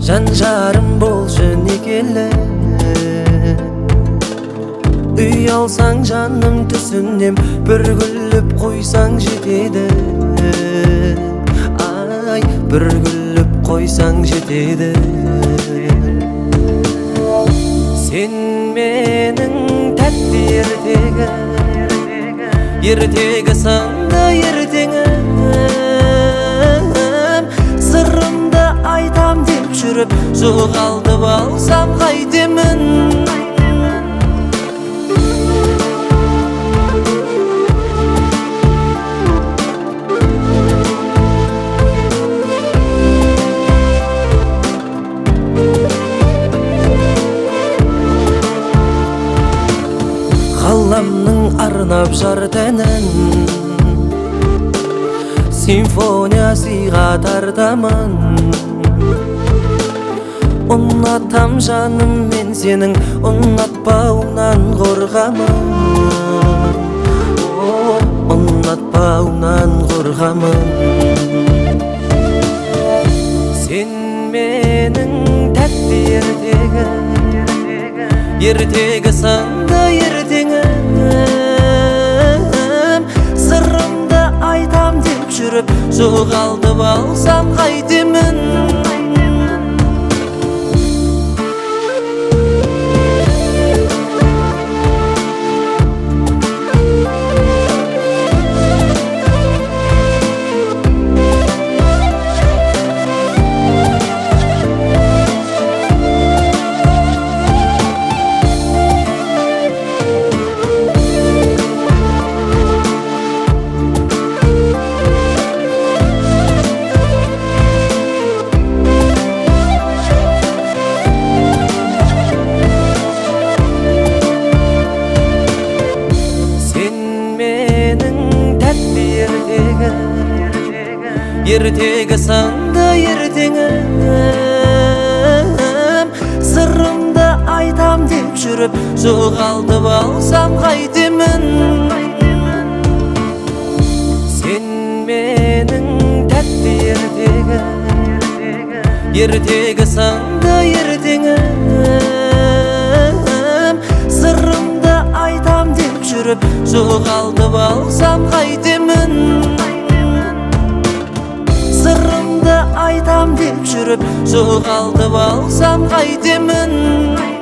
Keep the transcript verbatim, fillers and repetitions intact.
жан жарым болшы некелі. Үй алсаң жаным түсінем, бір күліп қойсаң жетеді. Ай, бір күліп қойсаң жетеді. Сен менің тәтті ертегі, ертегі сынды ертеңім. Сырымды айтам деп жүріп, жоғалтып алсам қайтемін. Қаламның арнап жар тәнін, симфония сыйға тартамын. Ұнатам жаным мен сенің, ұнатпауыңнан қорғамын. Ұнатпауыңнан қорғамын. Сен менің тәтті ертегі, ертегі сынды ертеңім. Сырымды айтам деп жүріп, жоғалтып алсам қайтемін. Ертегі сынды ертеңім. Сырымды айтам деп жүріп, жоғалтып алсам қайтемін. Сен менің тәтті ертегі, ертегі сынды ертеңім. Сырымды айтам деп жүріп, жоғалтып алсам қайтемін. Сырымды айтам деп жүріп, жоғалтып алсам қайтемін.